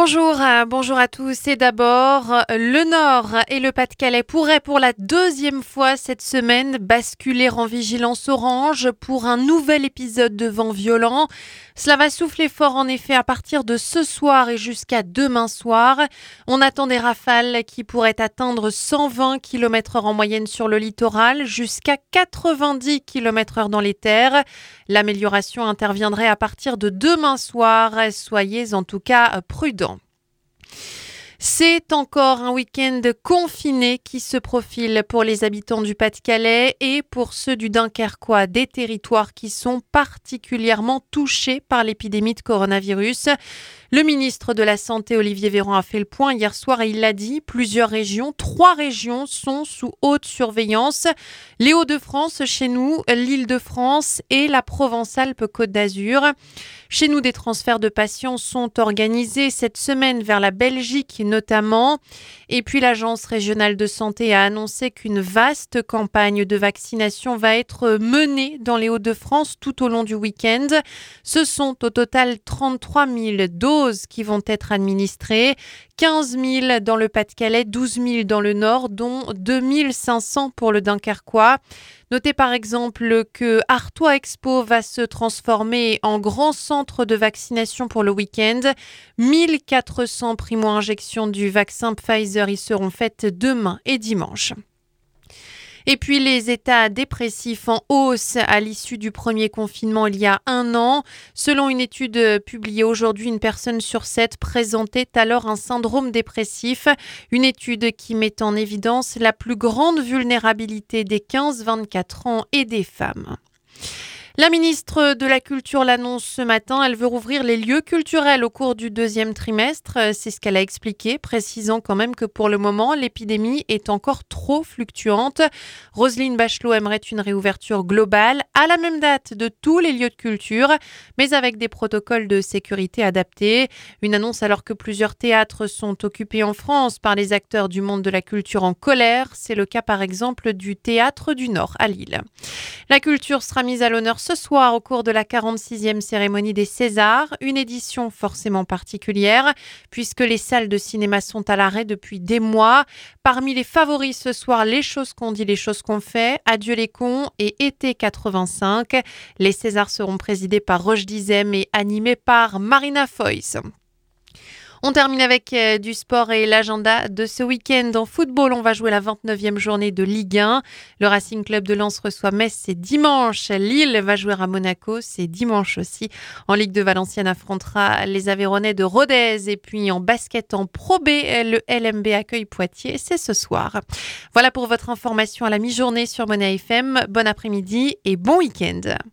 Bonjour à tous. Et d'abord, le Nord et le Pas-de-Calais pourraient pour la deuxième fois cette semaine basculer en vigilance orange pour un nouvel épisode de vent violent. Cela va souffler fort en effet à partir de ce soir et jusqu'à demain soir. On attend des rafales qui pourraient atteindre 120 km/h en moyenne sur le littoral, jusqu'à 90 km/h dans les terres. L'amélioration interviendrait à partir de demain soir. Soyez en tout cas prudents. C'est encore un week-end confiné qui se profile pour les habitants du Pas-de-Calais et pour ceux du Dunkerquois, des territoires qui sont particulièrement touchés par l'épidémie de coronavirus. Le ministre de la Santé, Olivier Véran, a fait le point hier soir et il l'a dit, trois régions sont sous haute surveillance. Les Hauts-de-France chez nous, l'Île-de-France et la Provence-Alpes-Côte d'Azur. Chez nous, des transferts de patients sont organisés cette semaine vers la Belgique notamment. Et puis l'Agence régionale de santé a annoncé qu'une vaste campagne de vaccination va être menée dans les Hauts-de-France tout au long du week-end. Ce sont au total 33 000 doses qui vont être administrées, 15 000 dans le Pas-de-Calais, 12 000 dans le Nord, dont 2 500 pour le Dunkerquois. Notez par exemple que Artois Expo va se transformer en grand centre de vaccination pour le week-end. 1400 primo-injections du vaccin Pfizer y seront faites demain et dimanche. Et puis les états dépressifs en hausse à l'issue du premier confinement il y a un an. Selon une étude publiée aujourd'hui, une personne sur 7 présentait alors un syndrome dépressif. Une étude qui met en évidence la plus grande vulnérabilité des 15-24 ans et des femmes. La ministre de la Culture l'annonce ce matin, elle veut rouvrir les lieux culturels au cours du deuxième trimestre. C'est ce qu'elle a expliqué, précisant quand même que pour le moment, l'épidémie est encore trop fluctuante. Roselyne Bachelot aimerait une réouverture globale à la même date de tous les lieux de culture, mais avec des protocoles de sécurité adaptés. Une annonce alors que plusieurs théâtres sont occupés en France par les acteurs du monde de la culture en colère. C'est le cas par exemple du Théâtre du Nord à Lille. La culture sera mise à l'honneur ce soir au cours de la 46e cérémonie des Césars, une édition forcément particulière puisque les salles de cinéma sont à l'arrêt depuis des mois. Parmi les favoris ce soir, Les choses qu'on dit, les choses qu'on fait, Adieu les cons et Été 85. Les Césars seront présidés par Roche Dizem et animés par Marina Foïs. On termine avec du sport et l'agenda de ce week-end. En football, on va jouer la 29e journée de Ligue 1. Le Racing Club de Lens reçoit Metz, c'est dimanche. Lille va jouer à Monaco, c'est dimanche aussi. En Ligue de Valenciennes affrontera les Aveyronnais de Rodez. Et puis en basket en Pro B, le LMB accueille Poitiers, c'est ce soir. Voilà pour votre information à la mi-journée sur Monnaie FM. Bon après-midi et bon week-end.